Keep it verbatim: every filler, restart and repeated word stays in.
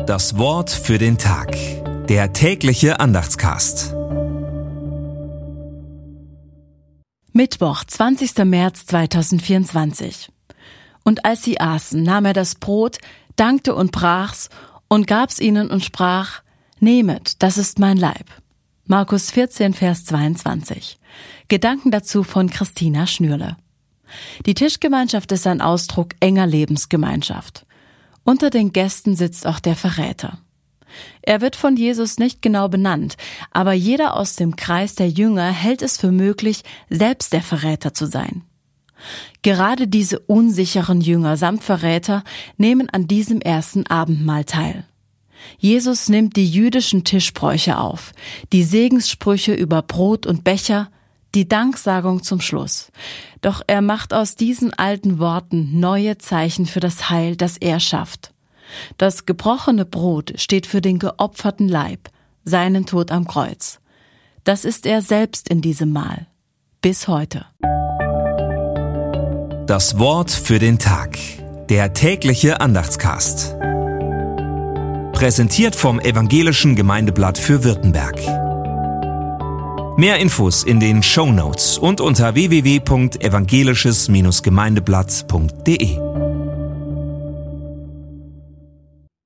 Das Wort für den Tag. Der tägliche Andachtscast. Mittwoch, zwanzigster März zweitausendvierundzwanzig. Und als sie aßen, nahm er das Brot, dankte und brach's und gab's ihnen und sprach: Nehmet, das ist mein Leib. Markus vierzehn, Vers zweiundzwanzig. Gedanken dazu von Christina Schnürle. Die Tischgemeinschaft ist ein Ausdruck enger Lebensgemeinschaft. Unter den Gästen sitzt auch der Verräter. Er wird von Jesus nicht genau benannt, aber jeder aus dem Kreis der Jünger hält es für möglich, selbst der Verräter zu sein. Gerade diese unsicheren Jünger samt Verräter nehmen an diesem ersten Abendmahl teil. Jesus nimmt die jüdischen Tischbräuche auf, die Segenssprüche über Brot und Becher, die Danksagung zum Schluss. Doch er macht aus diesen alten Worten neue Zeichen für das Heil, das er schafft. Das gebrochene Brot steht für den geopferten Leib, seinen Tod am Kreuz. Das ist er selbst in diesem Mahl. Bis heute. Das Wort für den Tag. Der tägliche Andachtscast. Präsentiert vom Evangelischen Gemeindeblatt für Württemberg. Mehr Infos in den Shownotes und unter w w w punkt evangelisches Gemeindeblatt punkt de.